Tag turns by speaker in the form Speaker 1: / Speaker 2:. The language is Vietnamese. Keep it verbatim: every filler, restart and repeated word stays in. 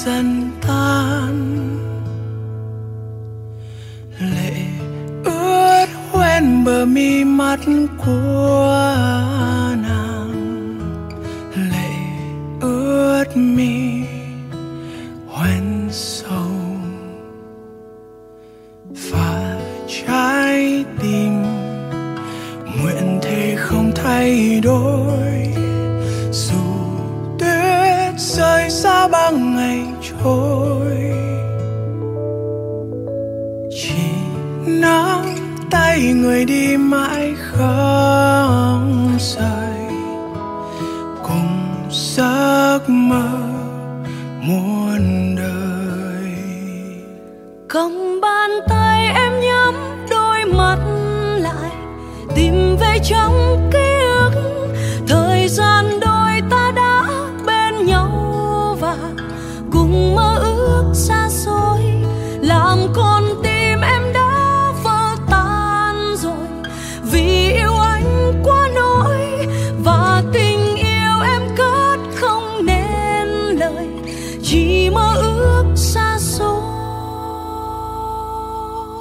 Speaker 1: dần tan. Lệ ướt hoen bờ mi mắt của nàng, lệ ướt mi hoen sâu. Và trái tim nguyện thề không thay đổi, dù tuyết rơi xa băng ngày trôi. Chỉ nắm tay người đi mãi không rời, cùng giấc mơ mùa